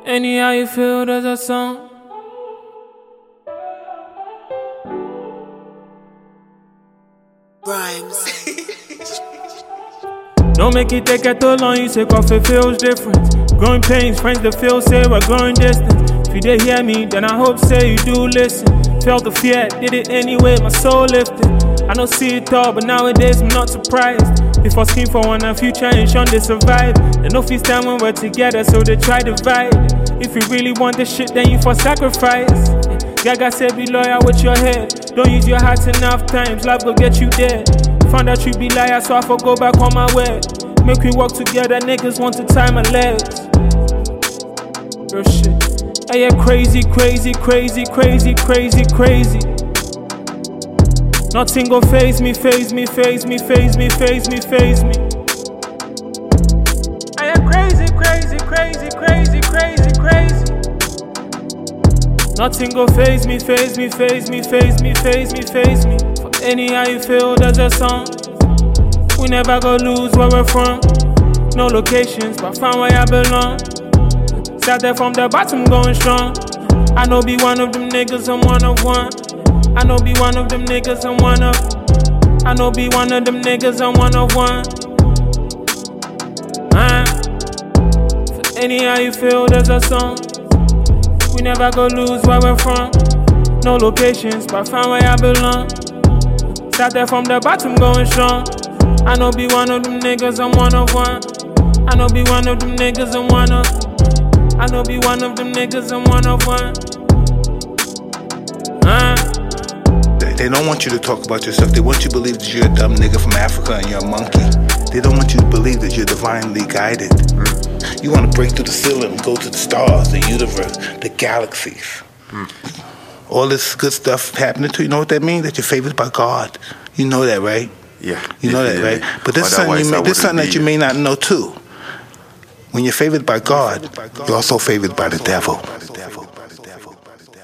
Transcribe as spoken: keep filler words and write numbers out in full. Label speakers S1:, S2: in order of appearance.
S1: Any how you feel, there's a song.
S2: Rhymes.
S1: Don't make it take it too long, you say coffee feels different. Growing pains, friends that feel say we're growing distance. If you did hear me, then I hope say you do listen. Felt the fear, did it anyway, my soul lifted. I don't see it all, but nowadays I'm not surprised. Before scheme for one and future and Sean they survive. They know feast time when we're together, so they try to divide. If you really want this shit, then you for sacrifice. Gaga said be loyal with your head. Don't use your heart enough times, love will get you dead. Found out you be liar, so I for go back on my way. Make we walk together, niggas want to tie my legs. Real shit. Hey, yeah, crazy, crazy, crazy, crazy, crazy, crazy. Nothing go phase me, phase me, phase me, phase me, phase me, phase me. Hey, yeah, crazy, crazy, crazy, crazy, crazy, crazy. Nothing go phase me, phase me, phase me, phase me, phase me, phase me. For any how you feel, there's a song. We never go lose where we're from. No locations, but find where I belong. Started from the bottom, going strong. I know be one of them niggas, I'm one of one. I know be one of them niggas, I'm one of. I know be one of them niggas, I'm one of one. Uh, for any how you feel, there's a song. We never go lose where we're from. No locations, but find where I belong. Started from the bottom, going strong. I know be one of them niggas, I'm one of one. I know be one of them niggas, I'm one of. I know be one of them niggas, I'm one of one. Uh.
S3: They, they don't want you to talk about yourself. They want you to believe that you're a dumb nigga from Africa and you're a monkey. They don't want you to believe that you're divinely guided. Mm. You want to break through the ceiling, go to the stars, the universe, the galaxies. Mm. All this good stuff happening to you. You know what that means? That you're favored by God. You know that, right?
S4: Yeah.
S3: You know that, right? But this is something, you may, this something that you may not know too. When you're favored by God, you're also favored by the devil.